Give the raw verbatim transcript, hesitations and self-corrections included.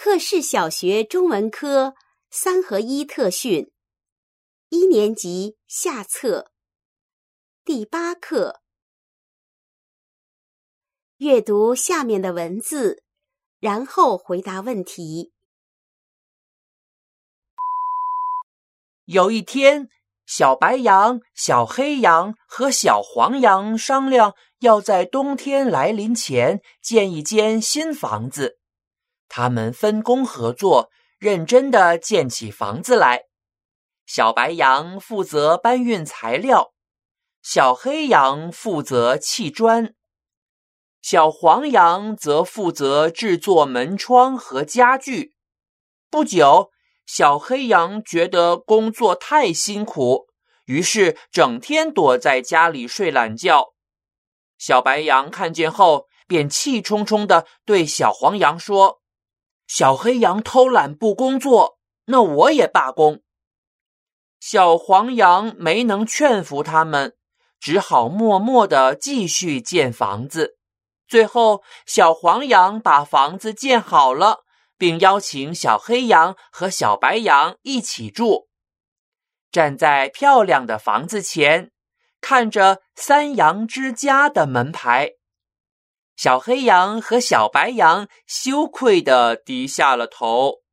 克氏小学中文科三合一特训，一年级下册，第八课。阅读下面的文字，然后回答问题。 有一天，小白羊、小黑羊和小黄羊商量要在冬天来临前建一间新房子。他们分工合作，认真地建起房子来。小白羊负责搬运材料，小黑羊负责砌砖，小黄羊则负责制作门窗和家具。不久，小黑羊觉得工作太辛苦，于是整天躲在家里睡懒觉。小白羊看见后，便气冲冲地对小黄羊说：小黑羊偷懒不工作，那我也罢工。小黄羊没能劝服他们，只好默默地继续建房子。最后，小黄羊把房子建好了，并邀请小黑羊和小白羊一起住。站在漂亮的房子前，看着三羊之家的门牌，小黑羊和小白羊羞愧地低下了头。